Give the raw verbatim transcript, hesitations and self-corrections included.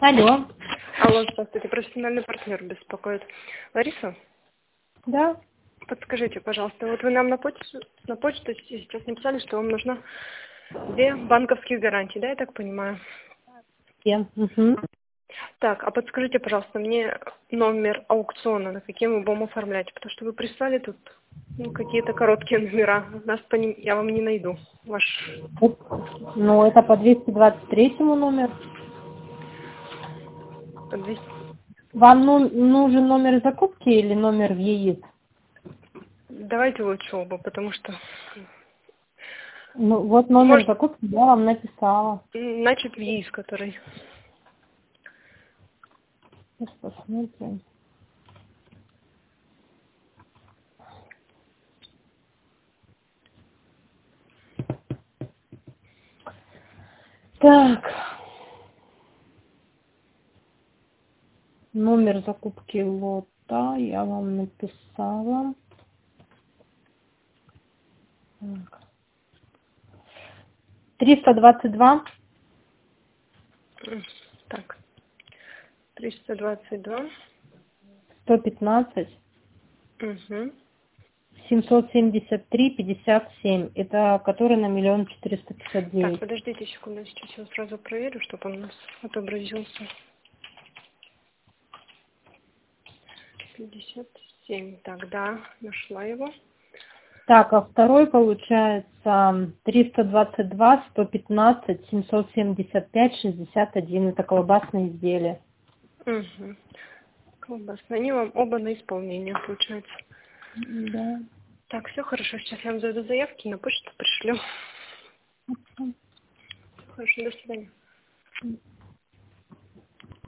Алло. Алло, здравствуйте, профессиональный партнер беспокоит. Лариса, Да. подскажите, пожалуйста, вот вы нам на почту, на почту сейчас написали, что вам нужно две банковских гарантии, да, я так понимаю? Я. Угу. Так, а подскажите, пожалуйста, мне номер аукциона, на каким мы будем оформлять, потому что вы прислали тут ну, какие-то короткие номера, нас по ним я вам не найду. Ваш... Ну, это по двести двадцать третьему номер. двести. Вам ну- нужен номер закупки или номер в ЕИС? Давайте лучше оба, потому что... Ну, вот номер Может, закупки я вам написала. значит, в ЕИС, который... Сейчас посмотрим. Так. Номер закупки лота я вам написала. Так. триста двадцать два. Так, триста двадцать два. сто пятнадцать. Угу. семьсот семьдесят три пятьдесят семь. Это который на миллион четыреста пятьдесят Так, девять. подождите секунду, сейчас я сразу проверю, чтобы он у нас отобразился. пятьдесят семь. Так, да, нашла его. Так, а второй получается триста двадцать два сто пятнадцать семьсот семьдесят пять шестьдесят один. Это колбасные изделия. Угу. Колбасные. Они вам оба на исполнение, получается. Да. Так, все хорошо. Сейчас я вам зайду заявки, на почту пришлю. Хорошо, до свидания.